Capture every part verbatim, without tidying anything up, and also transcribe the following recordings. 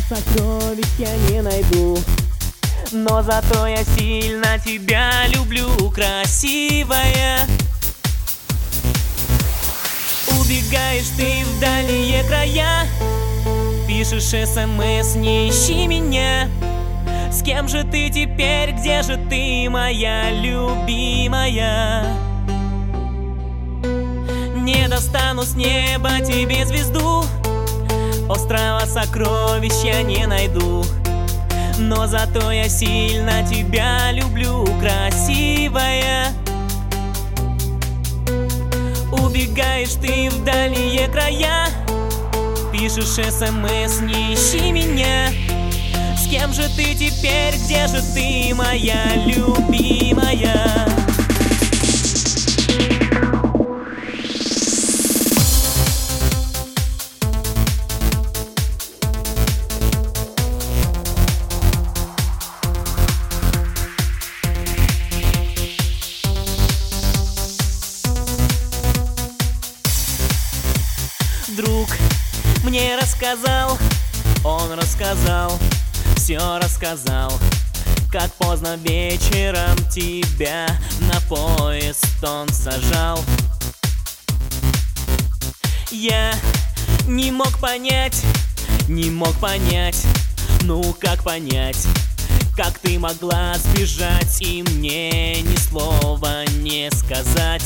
сокровищ я не найду, но зато я сильно тебя люблю, красивая. Убегаешь ты в дальние края, пишешь смс, не ищи меня. С кем же ты теперь, где же ты, моя любимая? Не достану с неба тебе звезду, острова сокровищ я не найду, но зато я сильно тебя люблю, красивая. Убегаешь ты в дальние края, пишешь смс, не ищи меня. С кем же ты теперь, где же ты, моя любимая? Друг мне рассказал, он рассказал, все рассказал, как поздно вечером тебя на поезд он сажал. Я не мог понять, не мог понять, ну как понять, как ты могла сбежать и мне ни слова не сказать.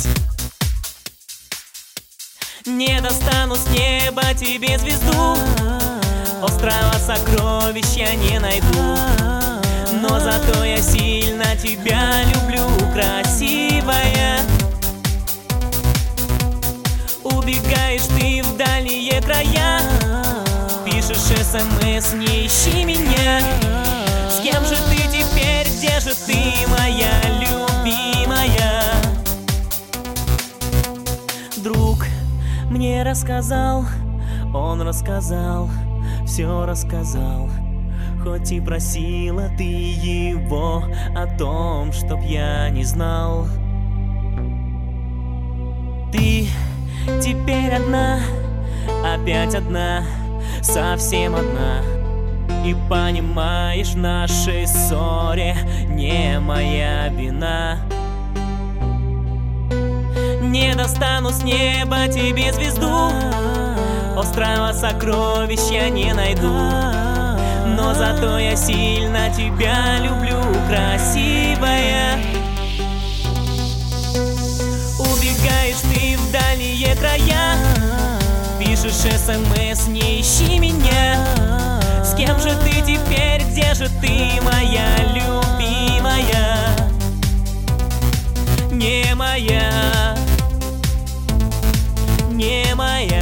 Не достану с неба тебе звезду, острова сокровищ я не найду, но зато я сильно тебя люблю, красивая. Убегаешь ты в дальние края, пишешь смс, не ищи меня. С кем же ты теперь, где же ты, моя любимая? Друг мне рассказал, он рассказал, все рассказал, хоть и просила ты его о том, чтоб я не знал. Ты теперь одна, опять одна, совсем одна, и понимаешь, в нашей ссоре не моя вина. Не достану с неба тебе звезду, острова сокровищ я не найду, но зато я сильно тебя люблю, красивая. Убегаешь ты в дальние края, пишешь смс, не ищи меня. С кем же ты теперь, где же ты, моя любимая? Не моя, не моя.